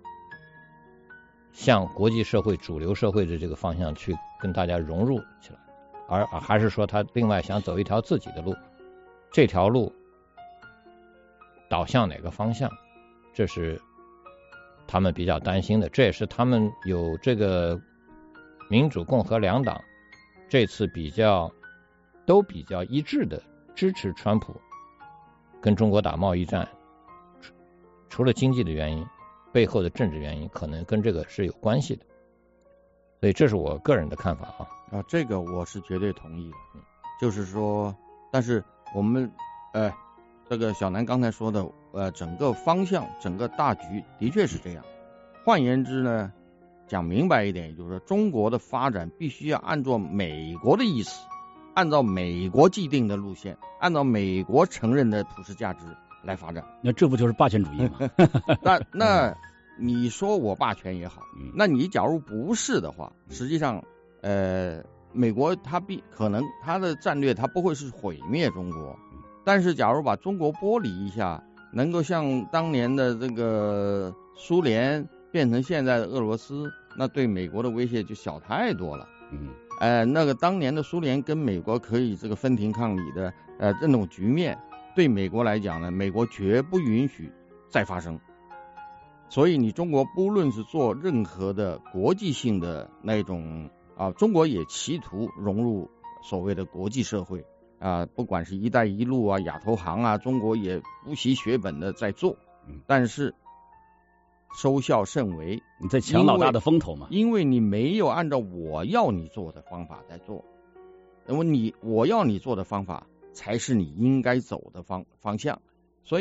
向国际社会主流社会的这个方向去跟大家融入起来，而还是说他另外想走一条自己的路，这条路导向哪个方向，这是他们比较担心的，这也是他们有这个民主共和2党这次都比较一致的支持川普跟中国打贸易战，除了经济的原因，背后的政治原因可能跟这个是有关系的，所以这是我个人的看法啊。 这个我是绝对同意的。就是说，但是我们这个小南刚才说的整个方向整个大局的确是这样。换言之呢，讲明白一点，也就是说中国的发展必须要按照美国的意思，按照美国既定的路线，按照美国承认的普世价值来发展。 那这不就是霸权主义吗？ 那你说我霸权也好，那你假如不是的话，实际上美国可能他的战略他不会是毁灭中国，但是假如把中国剥离一下，能够像当年的这个苏联变成现在的俄罗斯，那对美国的威胁就小太多了。那个当年的苏联跟美国可以这个分庭抗礼的这种局面，对美国来讲呢，美国绝不允许再发生。所以你中国不论是做任何的国际性的那种中国也企图融入所谓的国际社会不管是一带一路亚投行中国也不惜血本的在做，但是收效甚微。 你在抢老大的风头嘛？ 因为你没有按照我要你做的方法在做，那么我要你做的方法才是你应该走的方向。所以呢，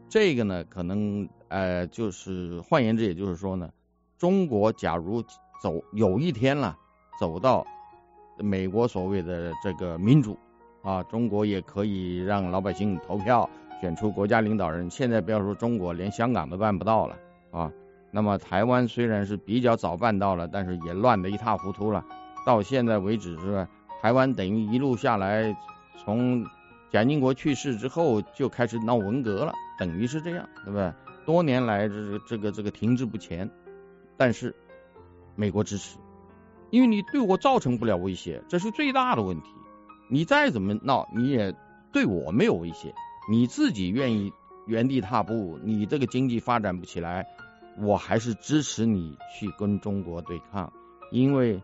这个呢，可能就是换言之，也就是说呢，中国假如有一天了，走到美国所谓的这个民主啊，中国也可以让老百姓投票选出国家领导人。现在不要说中国，连香港都办不到了啊。那么台湾虽然是比较早办到了，但是也乱得一塌糊涂了。到现在为止是吧？台湾等于一路下来，从蒋经国去世之后就开始闹文革了，等于是这样，对吧？多年来这个停滞不前，但是美国支持，因为你对我造成不了威胁，这是最大的问题。你再怎么闹，你也对我没有威胁，你自己愿意原地踏步，你这个经济发展不起来，我还是支持你去跟中国对抗，因为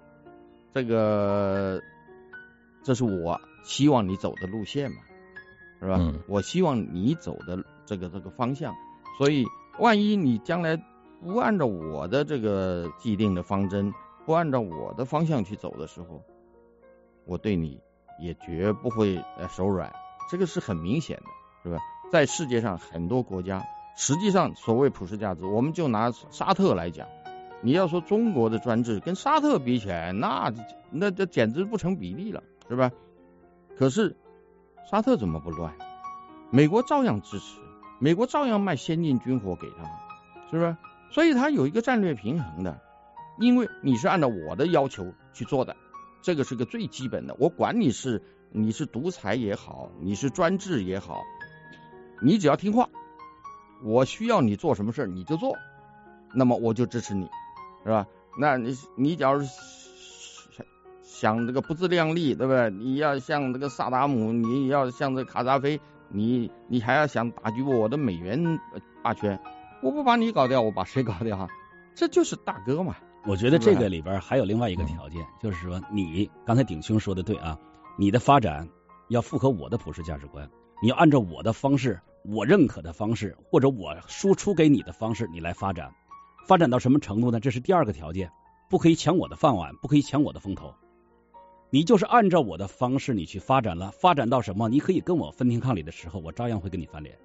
这是我希望你走的路线嘛，是吧？我希望你走的这个方向，所以万一你将来不按照我的这个既定的方针，不按照我的方向去走的时候，我对你也绝不会手软，这个是很明显的，是吧？在世界上很多国家，实际上所谓普世价值，我们就拿沙特来讲，你要说中国的专制跟沙特比起来，那这简直不成比例了，是吧？可是沙特怎么不乱？美国照样支持，美国照样卖先进军火给他，是不是？所以他有一个战略平衡的，因为你是按照我的要求去做的，这个是个最基本的。我管你是独裁也好，你是专制也好，你只要听话，我需要你做什么事你就做，那么我就支持你，是吧？那你假如想这个不自量力，对不对？你要像这个萨达姆，你要像这卡扎菲，你还要想打击我的美元霸权，我不把你搞掉，我把谁搞掉啊？这就是大哥嘛。 我觉得这个里边还有另外一个条件，就是说你刚才鼎兄说的对啊，你的发展要符合我的普世价值观，你要按照我的方式，我认可的方式，或者我输出给你的方式，你来发展。发展到什么程度呢？这是第二个条件，不可以抢我的饭碗，不可以抢我的风头。你就是按照我的方式你去发展了，发展到什么你可以跟我分庭抗礼的时候，我照样会跟你翻脸。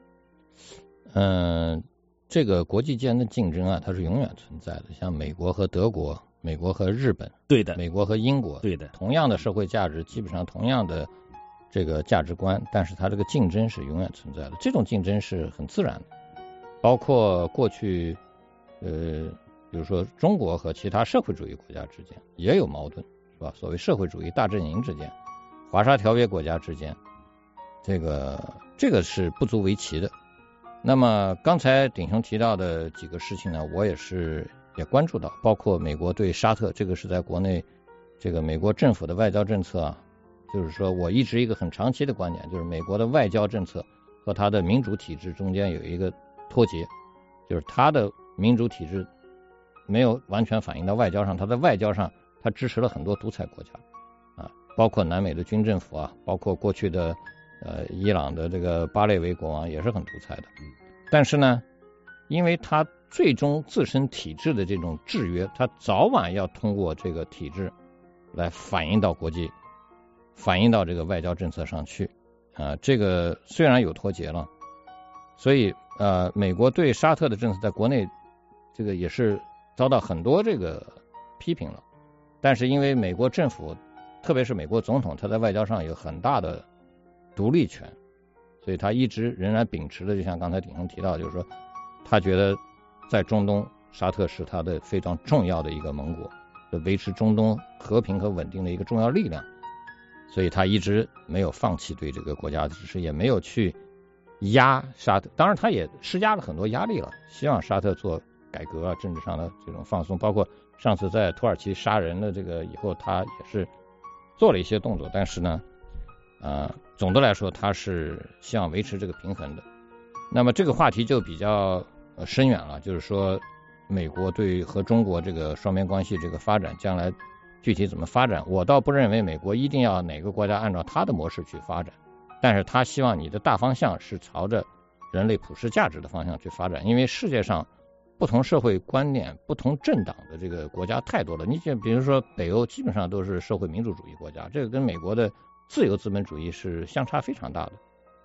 这个国际间的竞争啊，它是永远存在的。像美国和德国，美国和日本， 对的， 美国和英国， 对的， 同样的社会价值，基本上同样的这个价值观，但是它这个竞争是永远存在的。这种竞争是很自然的，包括过去比如说中国和其他社会主义国家之间也有矛盾，是吧？所谓社会主义大阵营之间，华沙条约国家之间，这个是不足为奇的。那么刚才鼎兄提到的几个事情呢，我也关注到，包括美国对沙特，这个是在国内这个美国政府的外交政策啊，就是说我一直一个很长期的观点，就是美国的外交政策和它的民主体制中间有一个脱节，就是它的民主体制没有完全反映到外交上，它在外交上它支持了很多独裁国家啊，包括南美的军政府啊，包括过去的伊朗的这个巴列维国王也是很独裁的。但是呢，因为它最终自身体制的这种制约，它早晚要通过这个体制来反映到国际，反映到这个外交政策上去这个虽然有脱节了，所以美国对沙特的政策在国内这个也是遭到很多这个批评了。但是因为美国政府，特别是美国总统，他在外交上有很大的独立权，所以他一直仍然秉持的，就像刚才鼎兄提到，就是说他觉得在中东沙特是他的非常重要的一个盟国，维持中东和平和稳定的一个重要力量，所以他一直没有放弃对这个国家的支持，也没有去压沙特。当然他也施加了很多压力了，希望沙特做改革啊，政治上的这种放松，包括上次在土耳其杀人的这个以后，他也是做了一些动作，但是呢总的来说他是希望维持这个平衡的。那么这个话题就比较深远了，就是说美国对和中国这个双边关系这个发展将来具体怎么发展，我倒不认为美国一定要哪个国家按照他的模式去发展，但是他希望你的大方向是朝着人类普世价值的方向去发展。因为世界上不同社会观念、不同政党的这个国家太多了，你就比如说北欧基本上都是社会民主主义国家，这个跟美国的自由资本主义是相差非常大的。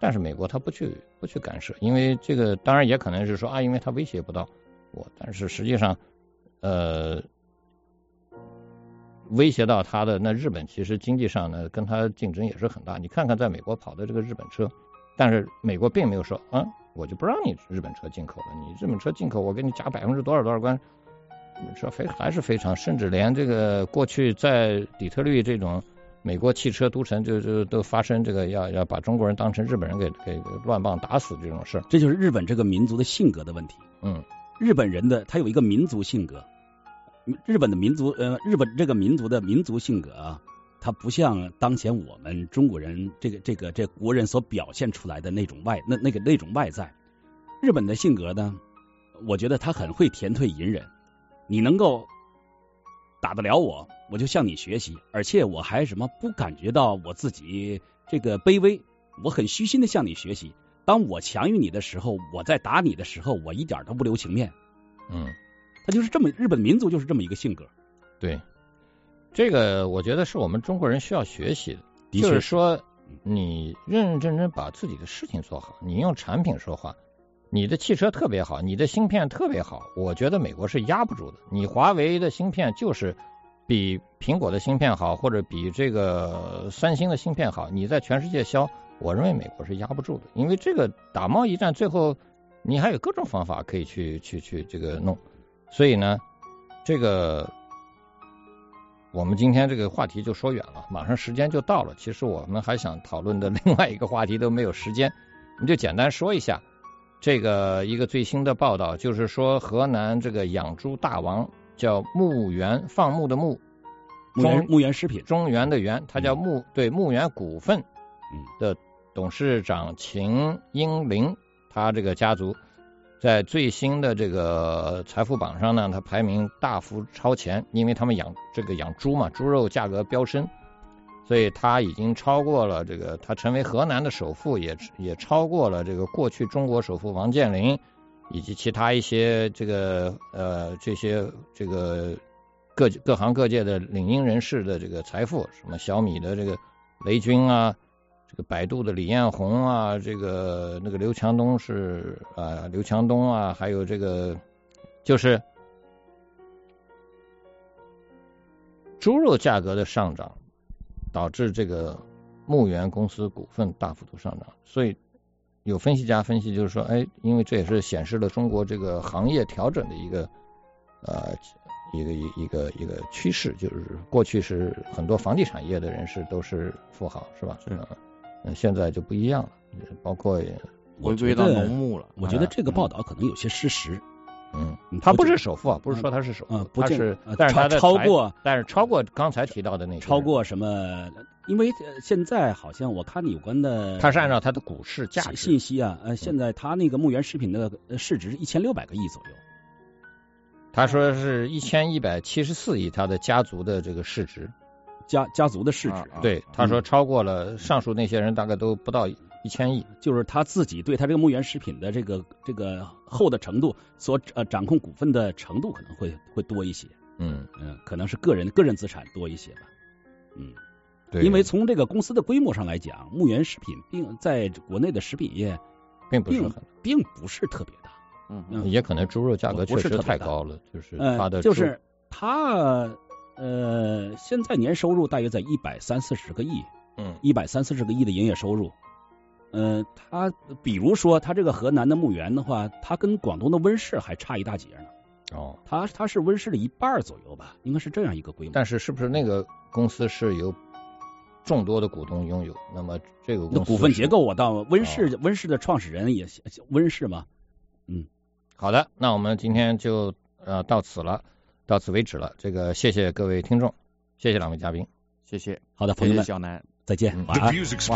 但是美国他不去干涉，因为这个当然也可能是说因为他威胁不到我，但是实际上威胁到他的那日本其实经济上呢跟他竞争也是很大。你看看在美国跑的这个日本车，但是美国并没有说我就不让你日本车进口了，你日本车进口我给你加多少关，车还是非常，甚至连这个过去在底特律这种美国汽车都城就都发生这个要把中国人当成日本人给乱棒打死这种事。 这就是日本这个民族的性格的问题。日本人的他有一个民族性格，日本这个民族的民族性格啊，它不像当前我们中国人这国人所表现出来的那种那种外在。日本的性格呢，我觉得他很会tiến退隐忍，你能够打得了我就向你学习，而且我还不感觉到我自己这个卑微，我很虚心的向你学习。当我强于你的时候，我在打你的时候，我一点都不留情面。他就是这么，日本民族就是这么一个性格。 对，这个我觉得是我们中国人需要学习的，就是说你认认真真把自己的事情做好，你用产品说话。你的汽车特别好，你的芯片特别好，我觉得美国是压不住的。你华为的芯片就是比苹果的芯片好，或者比这个三星的芯片好，你在全世界销，我认为美国是压不住的。因为这个打贸易战，最后你还有各种方法可以去这个弄。所以呢，这个我们今天这个话题就说远了，马上时间就到了。其实我们还想讨论的另外一个话题都没有时间，我们就简单说一下。这个一个最新的报道就是说，河南这个养猪大王叫牧原，放牧的牧， 牧原食品， 中原的原，他叫牧原股份的董事长秦英林，他这个家族在最新的这个财富榜上呢，他排名大幅超前，因为他们养猪嘛，猪肉价格飙升。所以他已经超过了这个，他成为河南的首富，也超过了这个过去中国首富王健林以及其他一些这个这些这个各行各界的领英人士的这个财富，什么小米的这个雷军啊，这个百度的李彦宏啊，这个那个刘强东啊，还有这个就是猪肉价格的上涨。导致这个牧原公司股份大幅度上涨，所以有分析家分析就是说，因为这也是显示了中国这个行业调整的一个趋势，就是过去是很多房地产业的人士都是富豪，是吧？现在就不一样了，包括回归到农牧了。 我觉得这个报道可能有些失实。 他不是首富啊，不是说他是首富， 不是，但是他的超过刚才提到的那个， 超过什么？因为现在好像我看有关的， 他是按照他的股市价值信息啊，现在他那个牧原食品的市值1600个亿左右， 他说是1174亿，他的家族的这个市值， 家族的市值， 对，他说超过了上述那些人，大概都不到1000亿， 就是他自己对他这个牧原食品的这个厚的程度所掌控股份的程度可能会多一些，可能是个人资产多一些吧，对，因为从这个公司的规模上来讲，牧原食品并在国内的食品业并不是特别大， 也可能猪肉价格确实太高了，就是它的就是它现在年收入大约在130-140个亿，130-140个亿的营业收入。它比如说它这个河南的牧原的话，它跟广东的温氏还差一大截呢。它是温氏的1半左右吧，应该是这样一个规模。 但是是不是那个公司是由众多的股东拥有？那么这个公司股份结构，我到温氏的创始人也温氏嘛。 好的，那我们今天就到此为止了。这个谢谢各位听众，谢谢两位嘉宾， 谢谢。 好的，朋友们， 谢谢小南， 再见。晚安。